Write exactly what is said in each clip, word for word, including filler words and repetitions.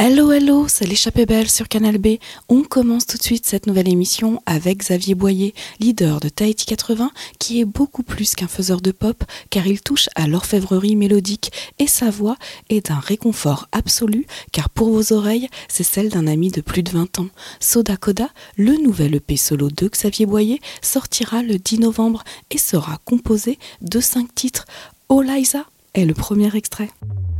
Hello hello, c'est l'échappée belle sur Canal B. On commence tout de suite cette nouvelle émission avec Xavier Boyer, leader de Tahiti quatre-vingts, qui est beaucoup plus qu'un faiseur de pop, car il touche à l'orfèvrerie mélodique et sa voix est d'un réconfort absolu, car pour vos oreilles, c'est celle d'un ami de plus de vingt ans. Soda Coda, le nouvel E P solo de Xavier Boyer, sortira le dix novembre et sera composé de cinq titres. Oh Liza est le premier extrait.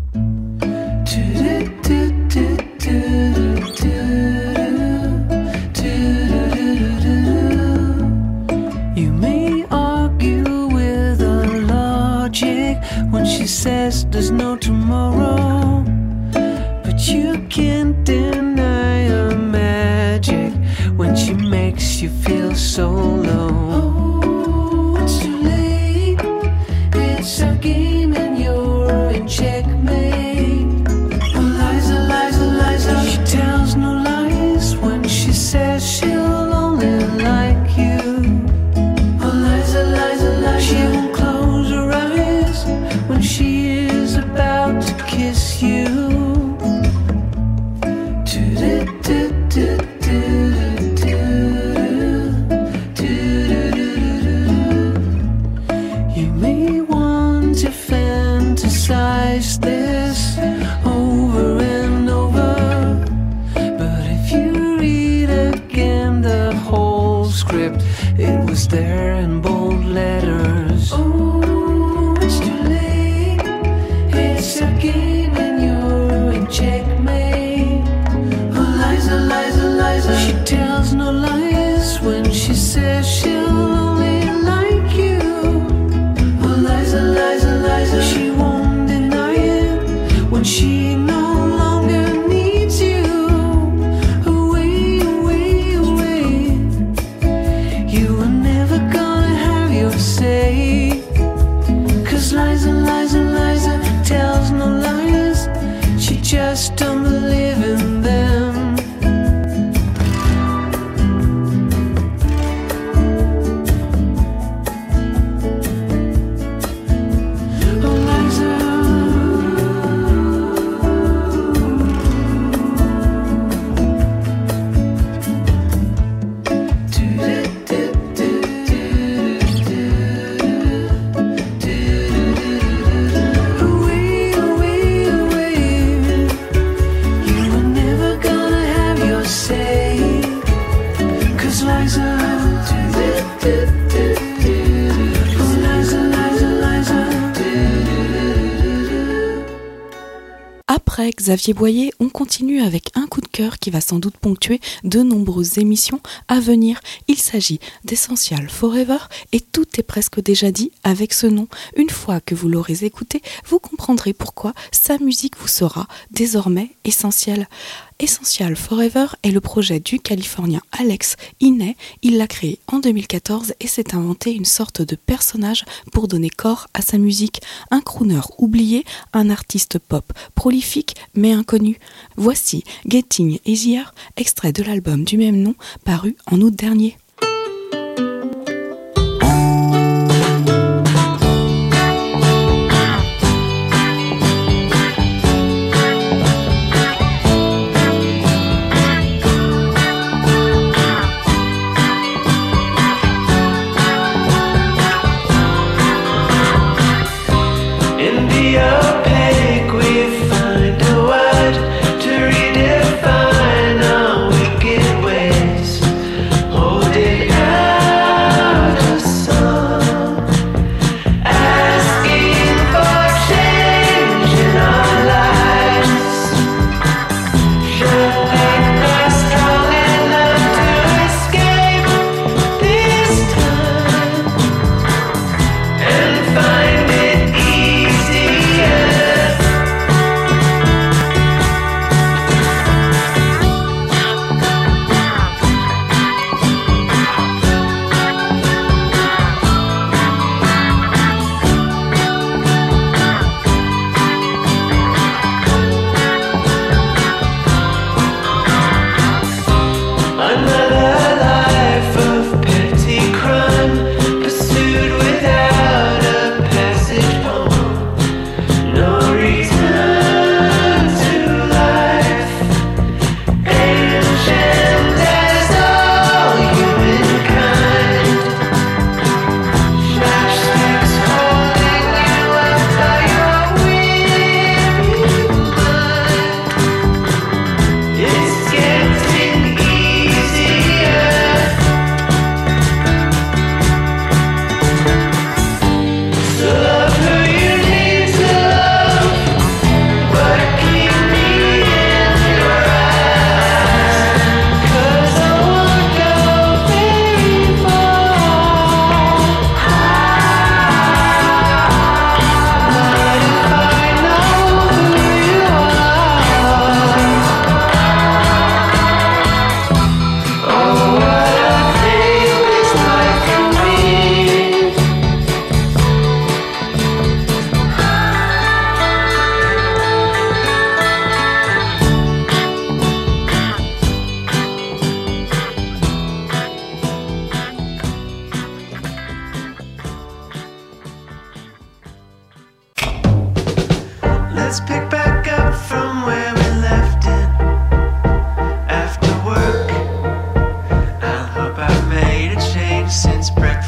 You may argue with her logic when she says there's no tomorrow, but you can't deny her magic when she makes you feel so low. Oh, it's too late, it's a game and you're in checkmate. She tells no lies when she says she'll only like you. Oh, Liza, Liza, Liza. She won't close her eyes when she is about to kiss you. You may want to fantasize this over and over. It was there in bold letters. Oh, it's too late. It's a game and you're in checkmate. Oh, Liza, Liza, Liza. She tells no lies when she says she'll only like you. Oh, Liza, Liza, Liza. She won't deny it when she no longer needs you. Say, cause Liza, Liza, Liza tells no lies. She just don't believe in them. Oh, Liza. Après Xavier Boyer, on continue avec un coup de cœur qui va sans doute ponctuer de nombreuses émissions à venir. Il s'agit d'Essential Forever et tout est presque déjà dit avec ce nom. Une fois que vous l'aurez écouté, vous comprendrez pourquoi sa musique vous sera désormais essentielle. Essential Forever est le projet du Californien Alex Iney. Il l'a créé en deux mille quatorze et s'est inventé une sorte de personnage pour donner corps à sa musique. Un crooner oublié, un artiste pop prolifique mais inconnu. Voici Getting Easier, extrait de l'album du même nom paru en août dernier. Redefine our wicked ways. Hold it.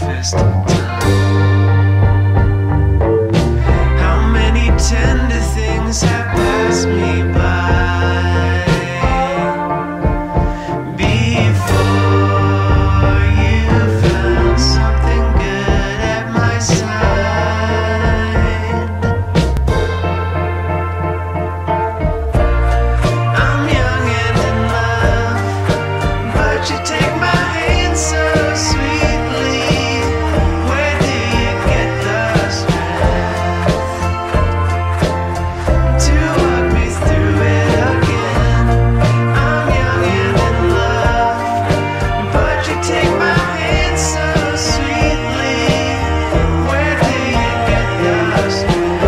fist of time. How many tender things have passed me by before you found something good at my side. I'm young and in love, but you take my hand so sweetly. Where do you get the strength to walk me through it again? I'm young and in love, but you take my hand so sweetly. Where do you get the strength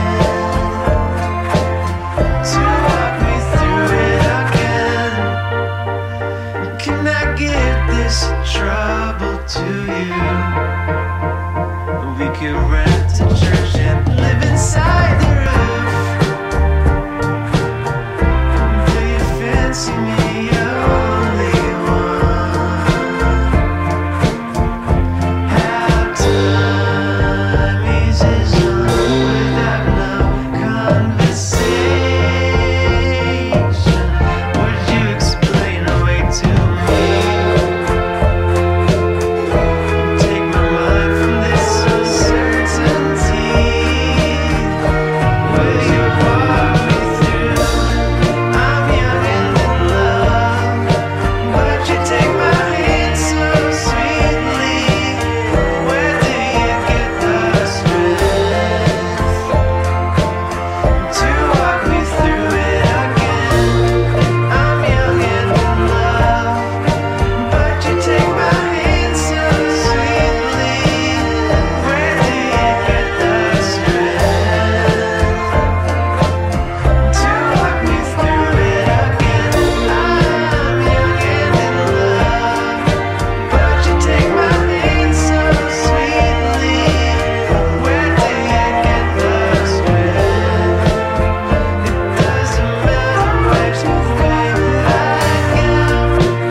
to walk me through it again? Can I give this trouble to you? We could rent a church and live inside the roof. Do you fancy me, only one? How time eases on without no conversation. Would you explain away to me? Take my mind from this uncertainty. Will you walk me through? I'm young and in love, but you take my hand so sweetly. Where do you get the strength to walk me through it again? I'm young and in love, but you take my hand so sweetly. Where do you get the strength to walk me through it again? I'm young and in love, but you take my hand so sweetly. Where do you get the strength? It doesn't matter what you think. I can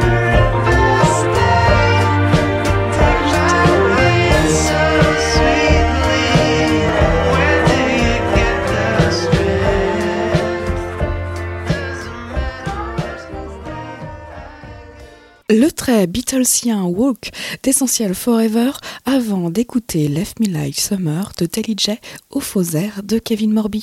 take my hand so sweetly. Where do you get the strength? Doesn't matter what you think. Le très Beatlesien Walk d'Essential Forever avant d'écouter Left Me Like Summer de Telly J au faux air de Kevin Morby.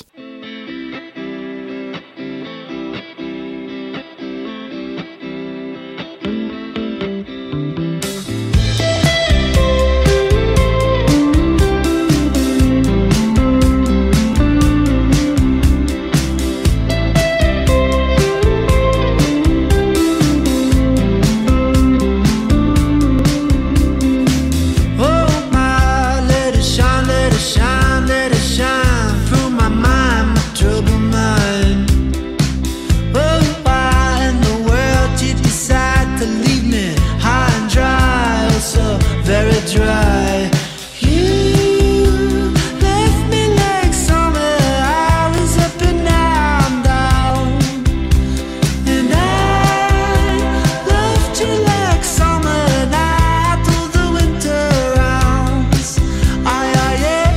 Oh my, let it shine, let it shine, let it shine through my mind, my troubled mind. Oh, why in the world did you decide to leave me high and dry, oh so very dry? You left me like summer, I was up and down, down. And I loved you like summer night through the winter rounds. Aye, aye, yeah.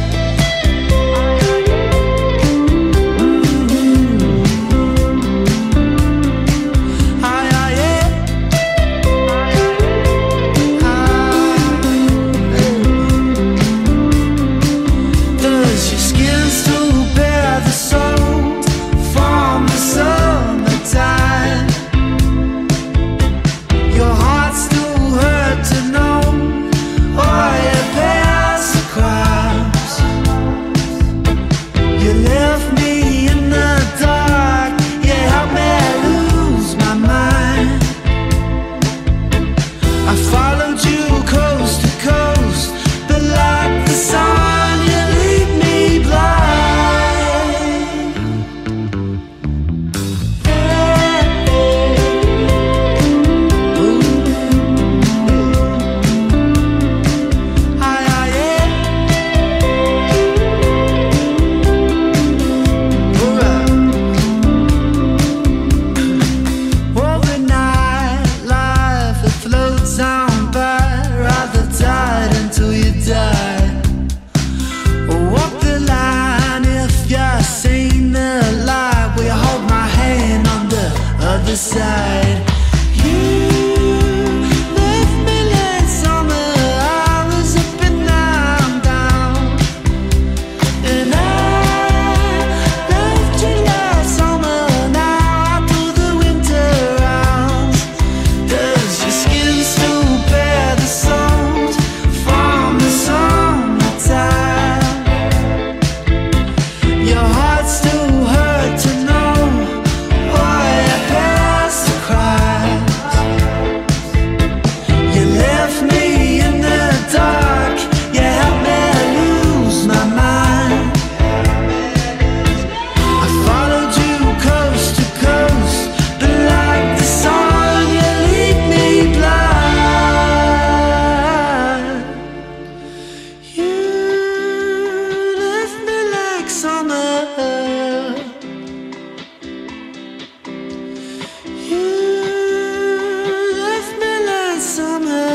Mhm. Aye, aye, yeah. Does your skin still bear the salt from the summertime? Your heart still hurt to know all your past crimes. You left me in the dark, you helped me lose my mind. I followed you coast to coast, but like the sun, you leave me blind. Ooh. Aye, aye, yeah. Alright. Oh, the night life, it floats on by. side. You left me like summer. I was up and now I'm down. And I left you last summer. Now I do the winter rounds. Does your skin still bear the songs from the summertime? Your heart still hurt to know why I passed the cries. You left me in the dark. You helped me lose my mind. I followed you coast to coast, but like the sun, you leave me blind. You left me like summer. You left me like summer.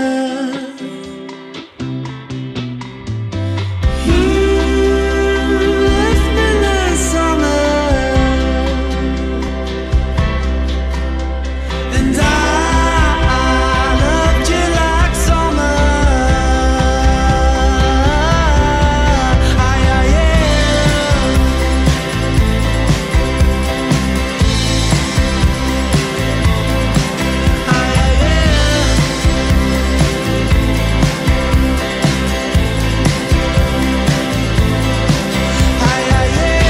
You left me like summer. And I loved you like summer. Aye, aye, yeah. Aye, aye, yeah. Aye, aye, yeah.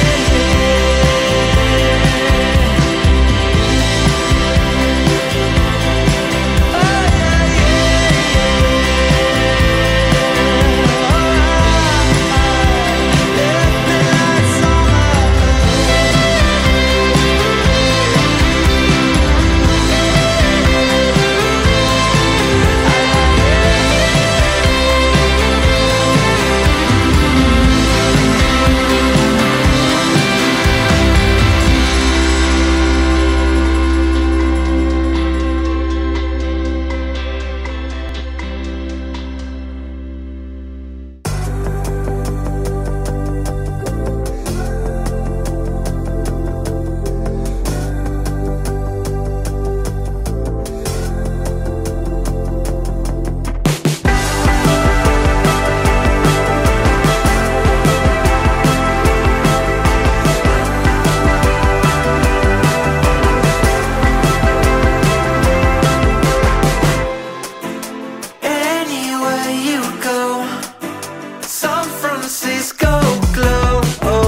Anywhere you go, San Francisco glows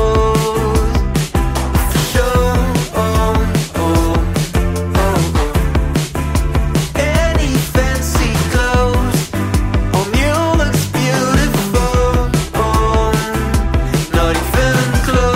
for sure. Oh, oh, oh. Any fancy clothes on you looks beautiful. Oh, not even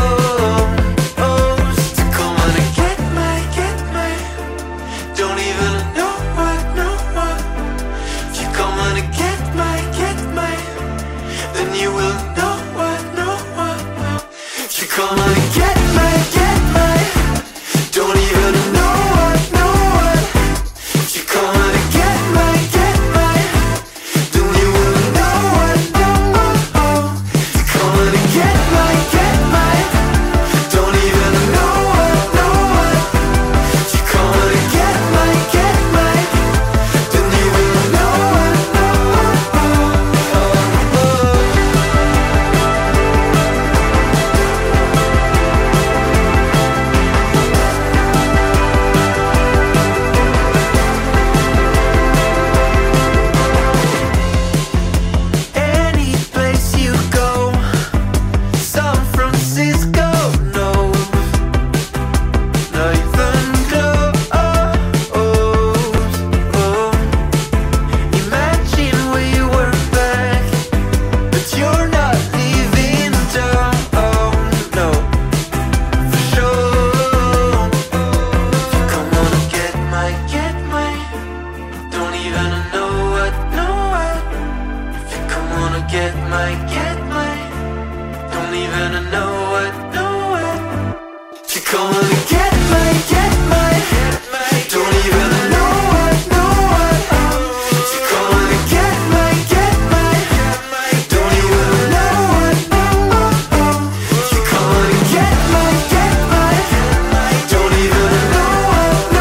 close to come and get my, get my. Don't even know what, know what. If you come and get my, get my, then you will know what, know what. If you come and get my, get my, don't even know what, know what. If you come and get my, get my, then you will know what, know what. If you come and get my, get my, don't even know what, know what. If you come and get my, get my, then you will know what, know what. Any place you go, San Francisco knows. Not even close. Imagine we were back, but you're not leaving town. No, for sure. Come on and get my, get my. Don't even know what, know what. If you come on and get my, get my. Don't even know what, know what. If you come on and get my, get my. Don't even know what, know what. If you come on and get my, get my. Don't even know what, know what. If you come on and get my, get my. Don't even know what, know what.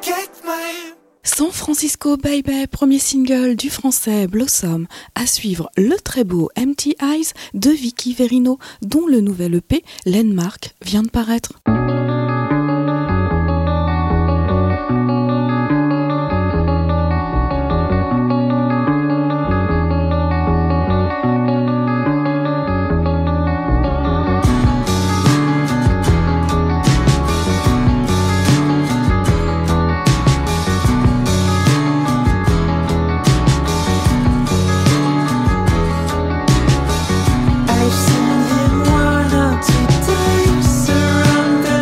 San Francisco Baby, premier single du français Blossom. À suivre le très beau Empty Eyes de Vicky Verino, dont le nouvel E P Landmark vient de paraître. I've seen him one or two times surrounded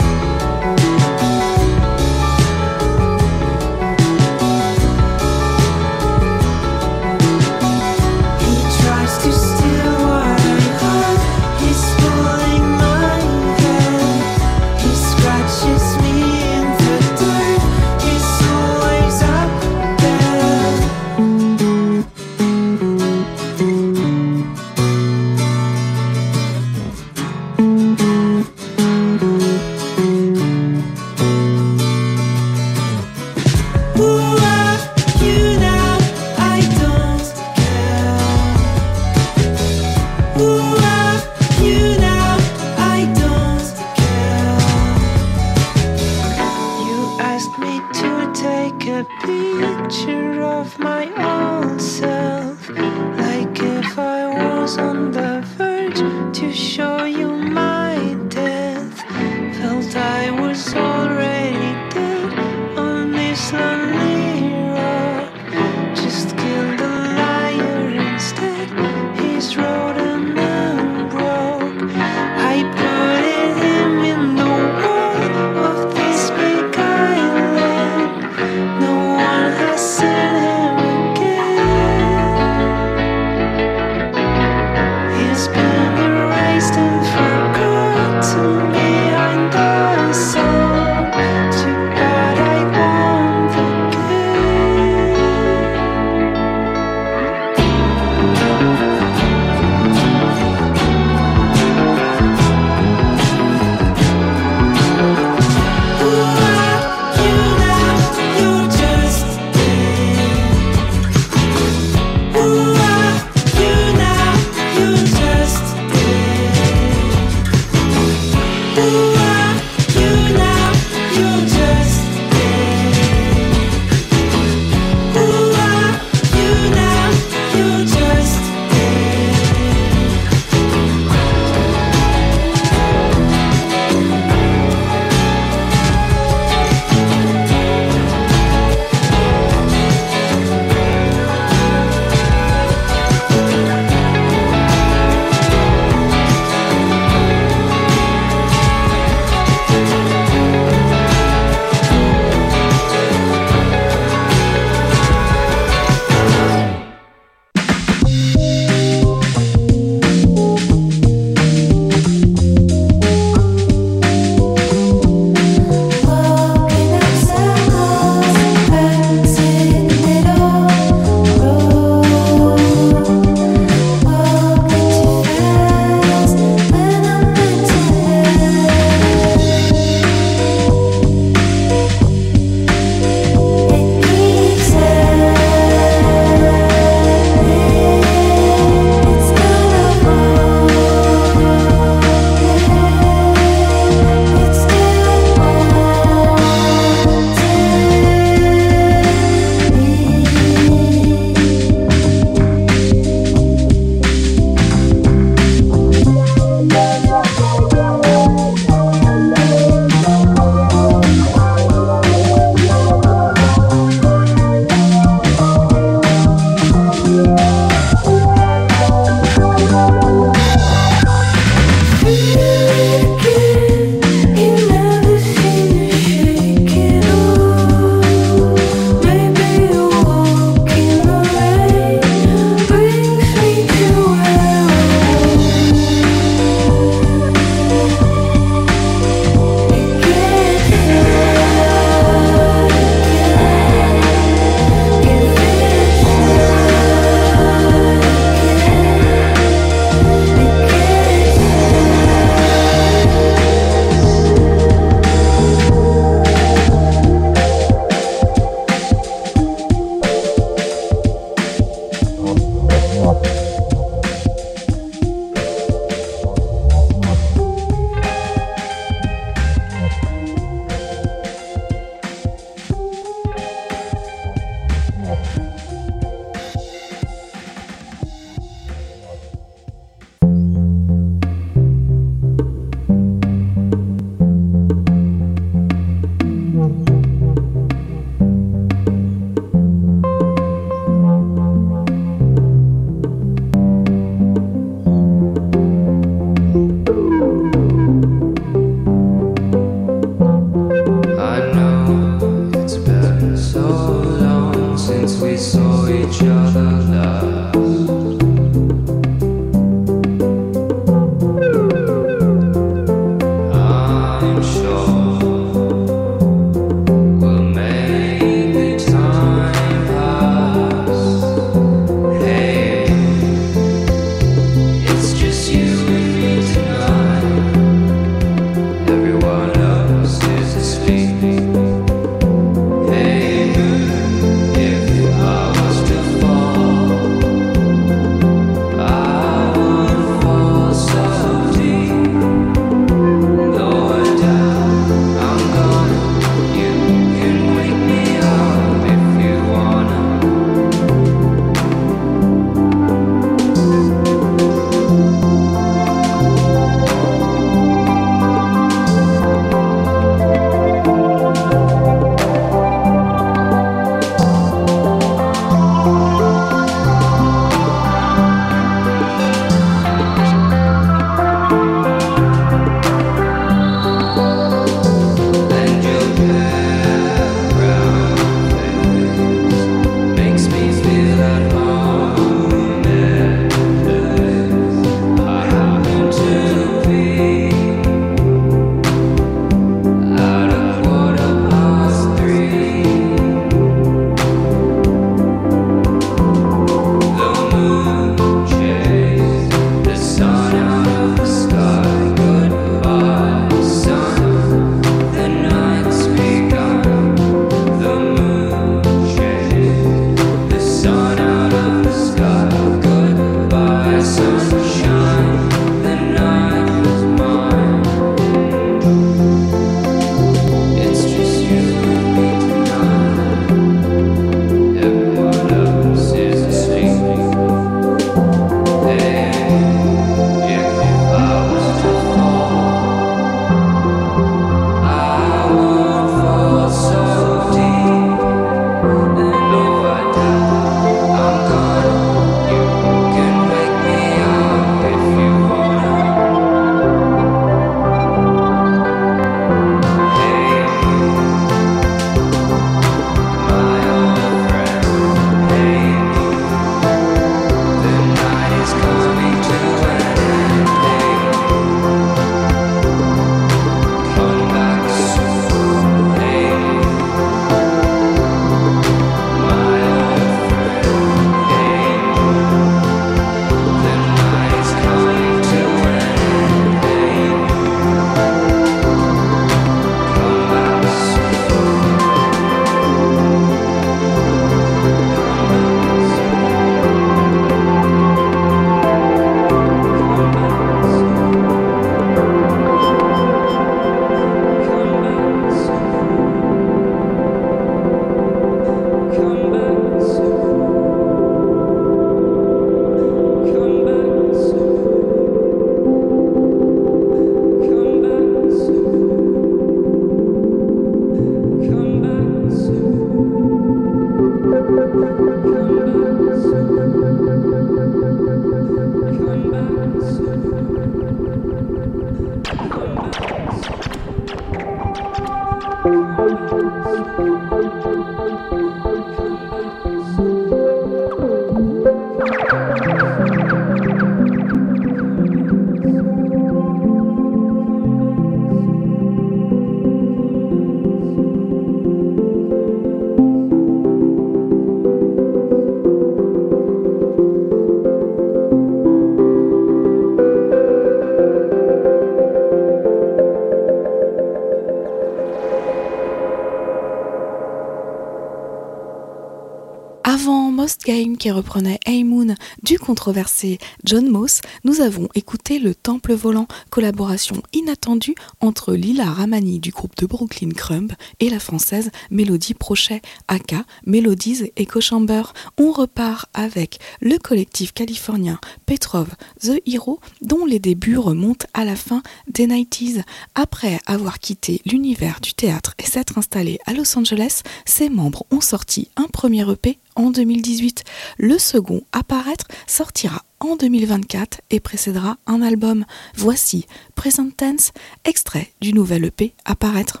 Avant Most Game qui reprenait Hey Moon du controversé John Moss, nous avons écouté Le Temple Volant, collaboration inattendue entre Lila Ramani du groupe de Brooklyn Crumb et la française Mélodie Prochet, aka Melodies Echo Chamber. On repart avec le collectif californien Petrov The Hero, dont les débuts remontent à la fin des nineties. Après avoir quitté l'univers du théâtre et s'être installé à Los Angeles, ses membres ont sorti un premier E P en deux mille dix-huit. Le second à paraître sortira en deux mille vingt-quatre et précédera un album. Voici Present Tense, extrait du nouvel E P à paraître.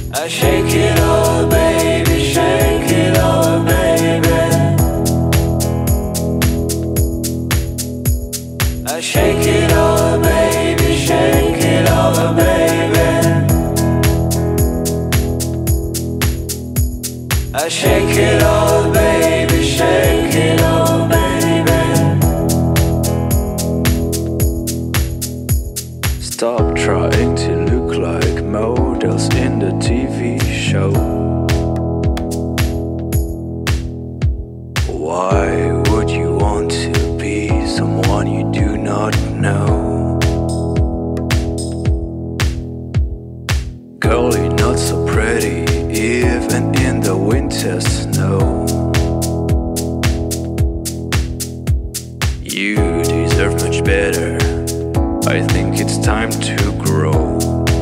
I shake it all, baby, shake it all, baby. I shake it all, baby, shake it all, baby. I shake it all, baby, shake it all, baby. Stop trying to look like models in the T V show. Why would you want to be someone you do not know? Girl, you're not so pretty, even in the winter snow. You deserve much better. I think it's time to grow.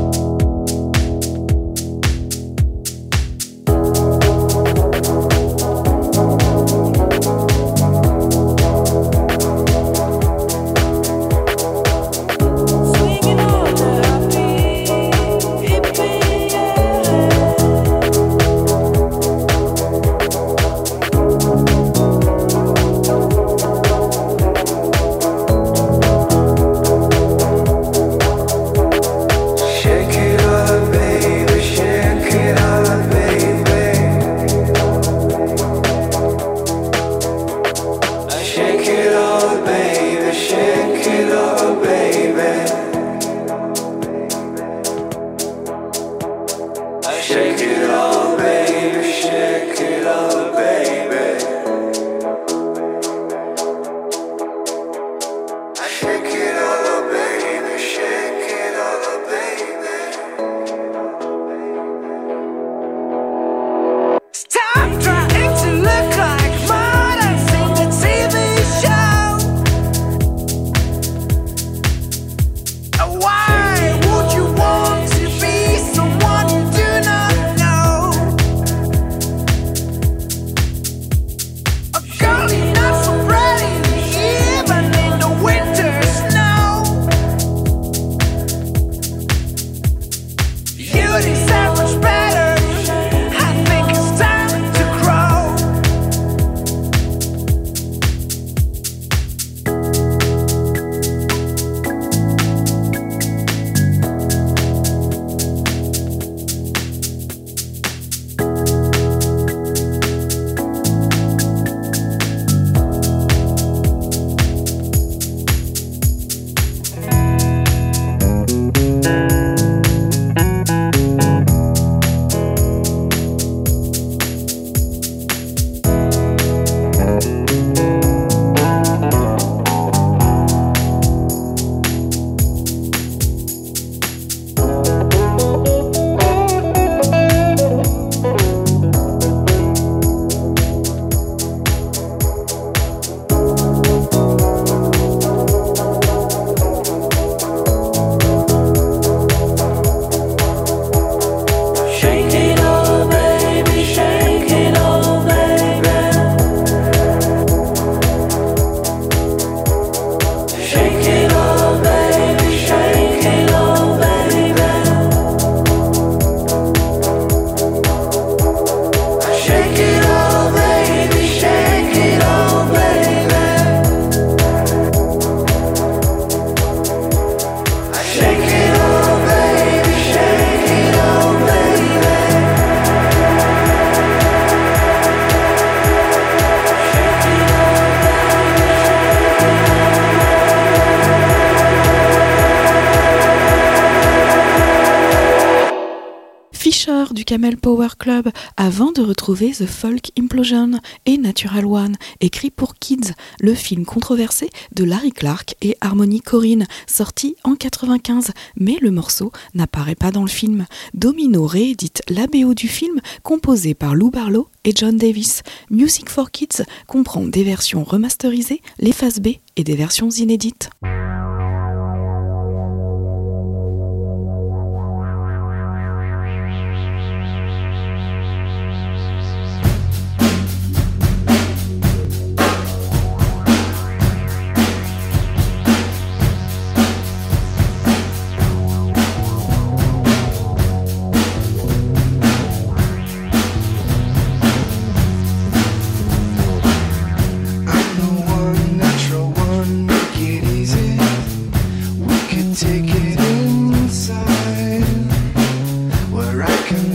Du Camel Power Club avant de retrouver The Folk Implosion et Natural One, écrit pour Kids, le film controversé de Larry Clark et Harmony Korine, sorti en quatre-vingt-quinze, mais le morceau n'apparaît pas dans le film. Domino réédite la B O du film, composée par Lou Barlow et John Davis. Music for Kids comprend des versions remasterisées, les phases B et des versions inédites.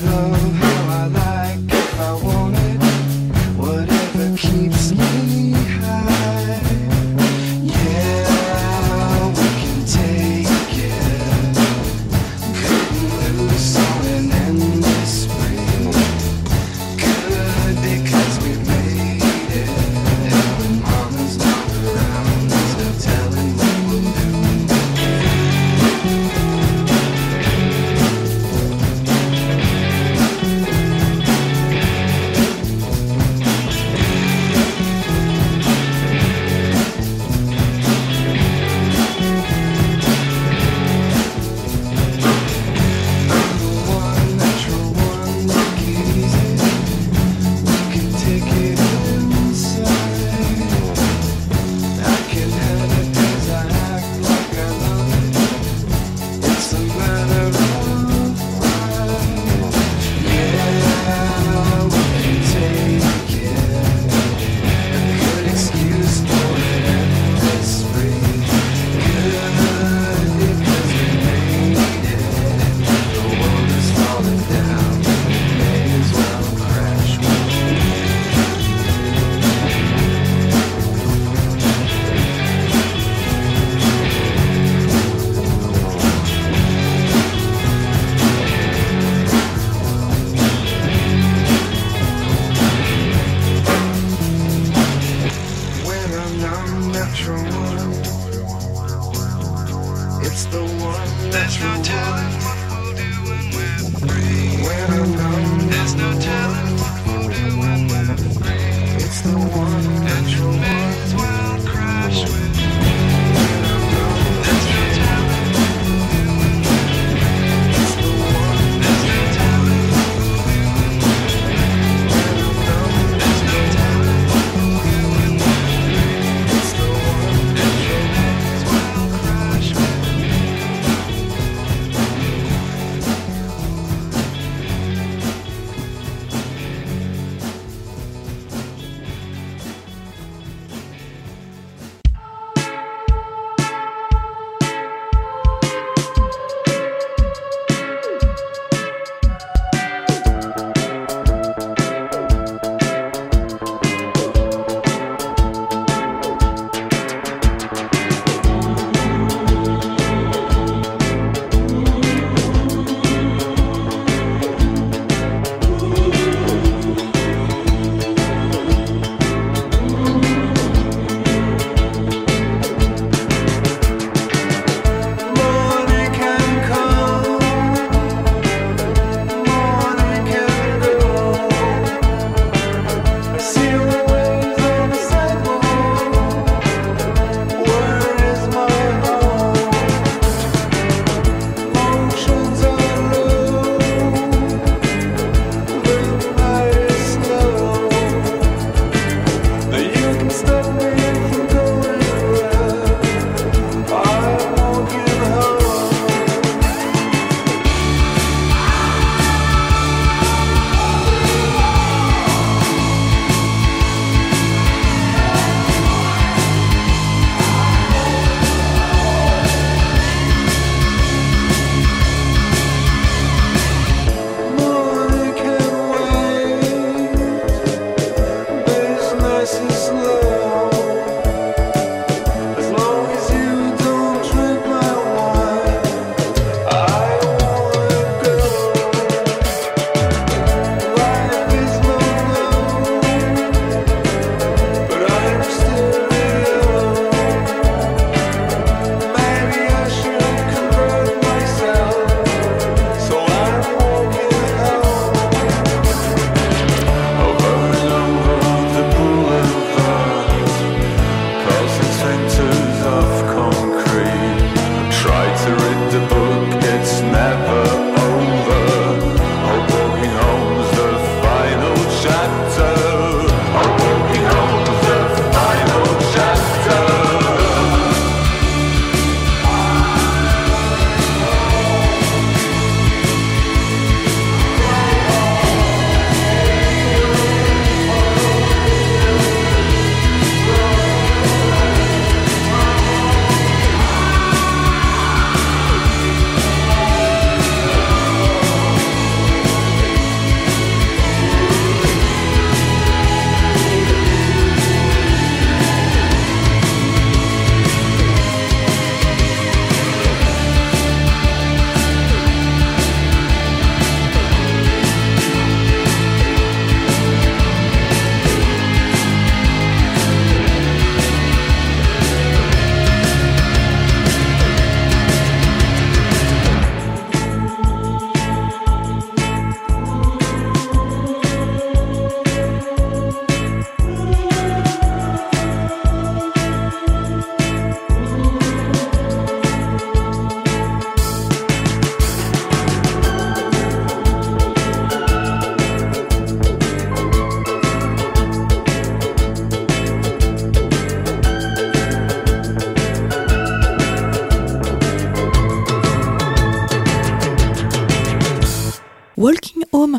love how I like if I want it, whatever keeps me high. Yeah, we can take it, cutting loose on an endless spring. Good because we've made it, and when mama's not around, there's no telling what we'll do.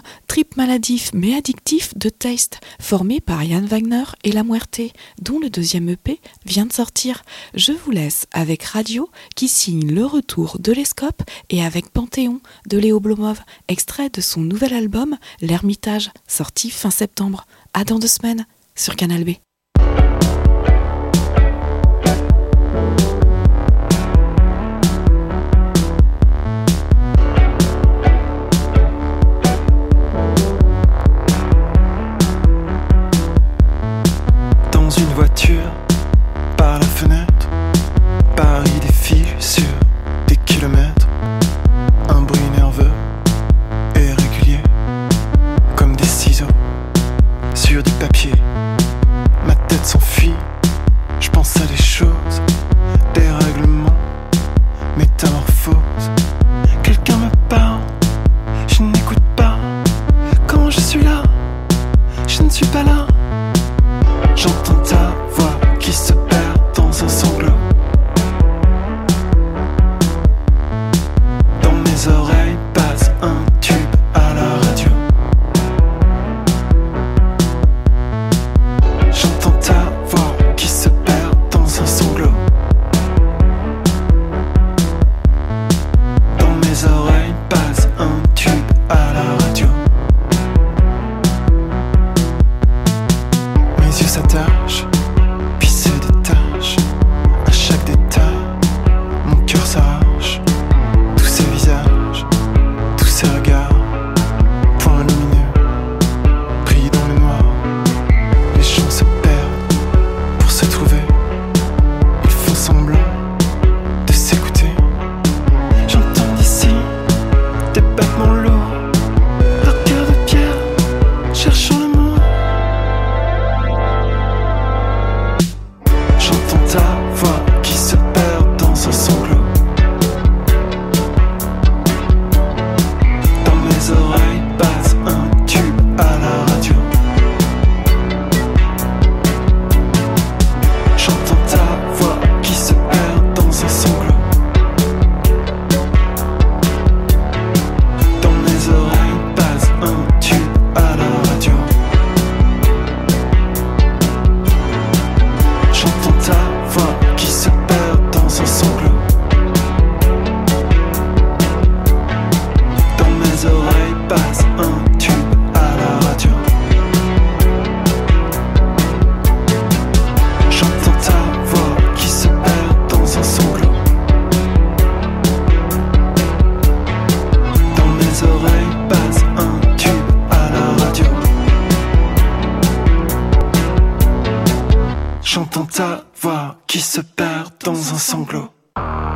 trip maladif mais addictif de Taste, formé par Yann Wagner et La Muerte, dont le deuxième E P vient de sortir. Je vous laisse avec Radio, qui signe le retour de l'Escope, et avec Panthéon de Léo Blomov, extrait de son nouvel album L'Ermitage, sorti fin septembre. À dans deux semaines sur Canal B. Dans une voiture, par la fenêtre, Paris défile sur des kilomètres. Un bruit nerveux et régulier, comme des ciseaux sur du papier. Ma tête s'enfuit, je pense à des choses, des règlements, métamorphoses. Quelqu'un me parle, je n'écoute pas. Quand je suis là, je ne suis pas là. J'entends ta voix qui se perd dans un sanglot. Dans mes oreilles passe un tube à la radio. J'entends ta voix qui se perd dans un sanglot. Dans mes oreilles passe un tube à la radio. Mes yeux s'attachent, puis se détachent. À chaque détail, mon cœur s'arrache. Tous ces visages, tous ces regards, points lumineux, pris dans le noir. Les gens se perdent pour se trouver. Ils font semblant de s'écouter. J'entends d'ici des battements lourds, leur cœur de pierre, cherchant l'amour. J'entends ta voix qui se perd dans un sanglot. Dans mes oreilles passe un tube à la radio. J'entends ta voix qui se perd dans un sanglot. Dans mes oreilles passe un tube à la radio. J'entends ta voix qui se perd dans un sanglot. Dans mes oreilles passe un tube à la radio. J'entends ta voix qui se perd dans un sanglot. Dans mes oreilles passe un tube à la radio. J'entends ta voix qui se perd dans un sanglot.